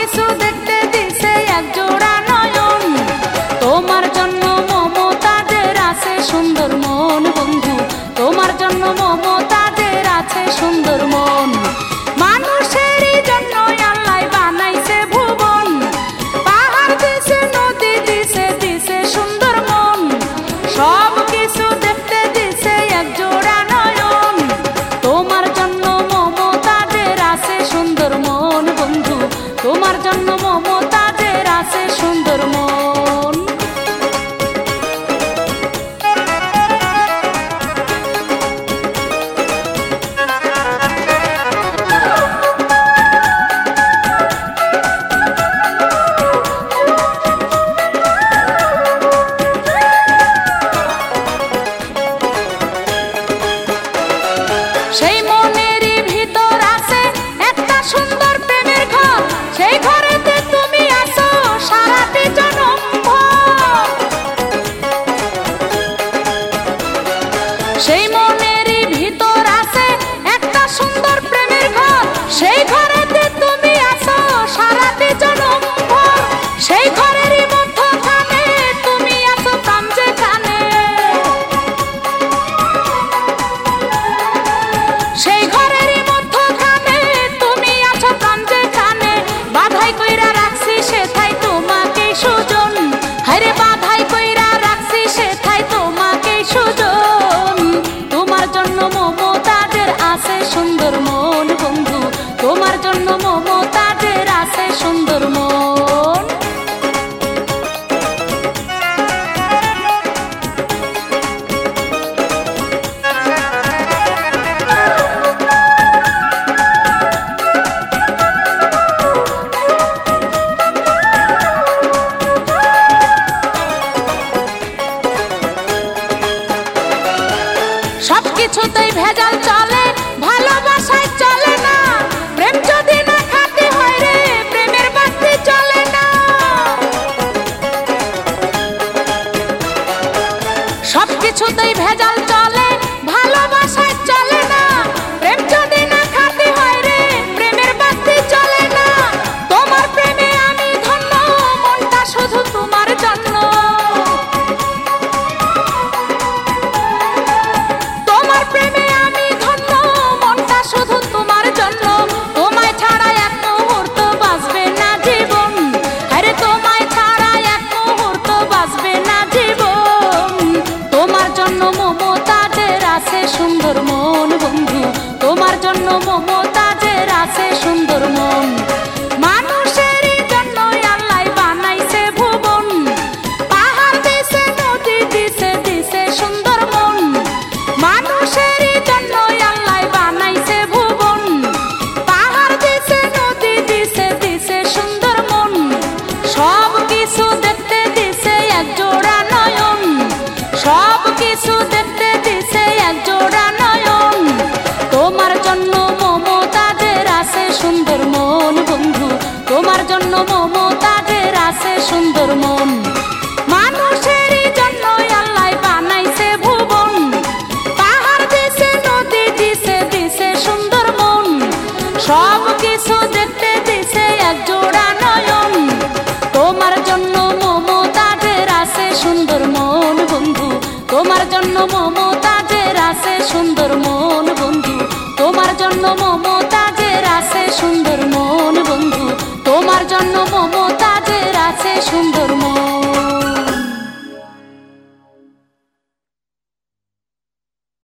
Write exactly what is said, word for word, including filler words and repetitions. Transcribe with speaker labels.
Speaker 1: কিছু দেখতে দিছে এক জোড়া নয়ন। তোমার জন্য মমতাজের আছে সুন্দর মন বন্ধু, তোমার জন্য মমতাজের আছে সুন্দর মন। মানুষেরই জন্য আল্লাহ বানাইছে ভুবন, পাহাড় দিছে নদী দিছে দিছে সুন্দর মন। সব কিছু দেখতে দিছে এক জোড়া নয়ন। তোমার জন্য মমতাজের আছে সুন্দর মন বন্ধু, তোমার জন্য মমতাজের আছে সুন্দর মন। সেই মনেরই ভিতর আছে একটা সুন্দর প্রেমের ঘর, সেই ঘরেতে তুমি আছো সারাটি জনম ভর। সেই মনেরই ভিতর আছে একটা সুন্দর প্রেমের ঘর, সেই ঘরেতে তুমি আছো সারাটি জনম ভর। সেই